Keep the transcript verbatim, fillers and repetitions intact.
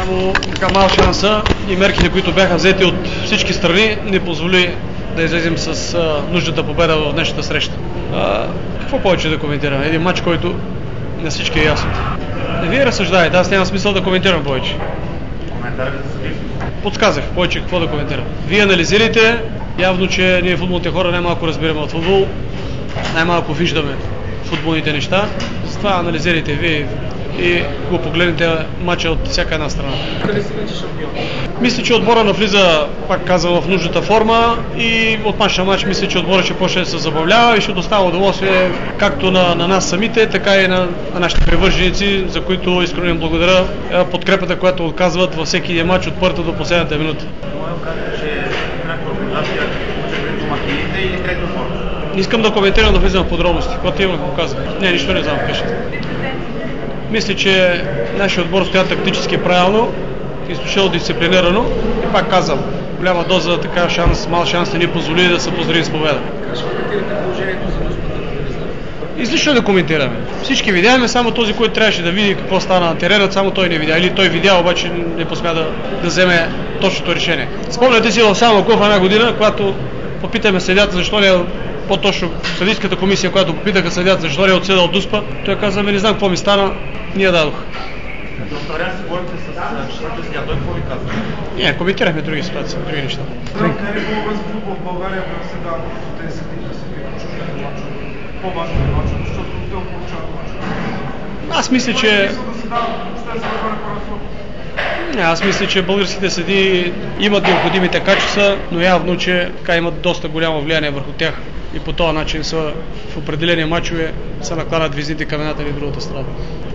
само така мал шанса и мерките, които бяха взети от всички страни, не позволи да излезем с а, нуждата победа в днешната среща. А, какво повече да коментираме? Един матч, който на всички е ясно. Вие разсъждаете, аз няма смисъл да коментирам повече. Коментар ли да съди? Подсказах повече какво да коментирам. Вие анализирайте, явно, че ние футболните хора най-малко разбираме от футбол, най-малко виждаме футболните неща, затова анализирайте вие и го погледнете матча от всяка една страна. Къде си вече шампион? Мисля, че отбора навлиза, пак казвам, в нужната форма и от матч на матч мисля, че отбора ще почне да се забавлява и ще достава удоволствие както на, на нас самите, така и на, на нашите привърженици, за които искрено им благодаря подкрепата, която отказват във всеки един матч от първата до последната минута. Моя казва, че някаква организация може да е домакините или трети отбор? Не искам да коментирам, да влизам в подробности, когато имам го казвам. Не, нищо не знам къщата. Мисля, че нашия отбор стоя тактически правилно, изключително дисциплинирано и пак казвам, голяма доза така шанс, мал шанс не ни позволи да се поздравим с победа. Как ще коментирате положението за нужната организация? Излишно да коментираме. Всички видяхме, само този, който трябваше да види какво стана на терена, само той не видя. Или той видя, обаче не посмя да, да вземе точното решение. Спомняте си в Самоков една година, когато попитаме съдията защо не е, по-точно съдийската комисия, която попитаха съдията защо не е отседал Дуспа, той каза, не знам какво ми стана, ние дадох. Доктаря си говорите с четвъртия съдия, той какво ви казва? Не, коментирахме други ситуации, други неща. Не е било без футбол в България, през сега тези съдии са били чужди мачове. По-важно е мачове, защото те получават мачове. Аз мисля, че... Да се дава, ще се върне по-различно. Не, аз мисля, че българските съдии имат необходимите качества, но явно, че така имат доста голямо влияние върху тях и по този начин са в определени мачове се накладат визните към едната или другата страна.